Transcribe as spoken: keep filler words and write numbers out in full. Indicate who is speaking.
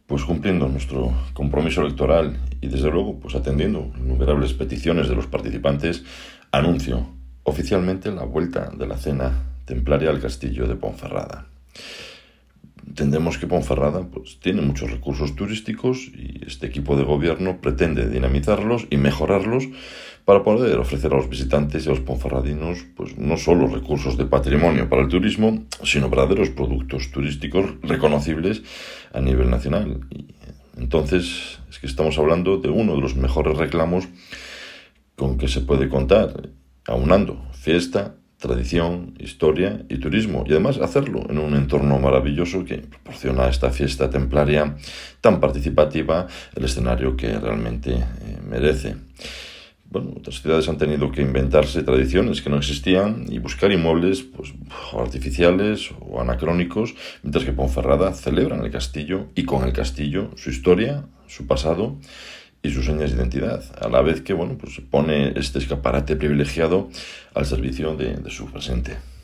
Speaker 1: Pues cumpliendo nuestro compromiso electoral y desde luego pues atendiendo innumerables peticiones de los participantes, anuncio oficialmente la vuelta de la cena templaria al castillo de Ponferrada. Entendemos que Ponferrada pues, tiene muchos recursos turísticos y este equipo de gobierno pretende dinamizarlos y mejorarlos para poder ofrecer a los visitantes y a los ponferradinos pues, no solo recursos de patrimonio para el turismo, sino verdaderos productos turísticos reconocibles a nivel nacional. Y entonces es que estamos hablando de uno de los mejores reclamos con que se puede contar, aunando fiesta, tradición, historia y turismo, y además hacerlo en un entorno maravilloso que proporciona a esta fiesta templaria tan participativa el escenario que realmente eh, merece. Bueno, otras ciudades han tenido que inventarse tradiciones que no existían y buscar inmuebles pues, artificiales o anacrónicos, mientras que Ponferrada celebra en el castillo y con el castillo su historia, su pasado y sus señas de identidad, a la vez que bueno, pues pone este escaparate privilegiado al servicio de, de su presente.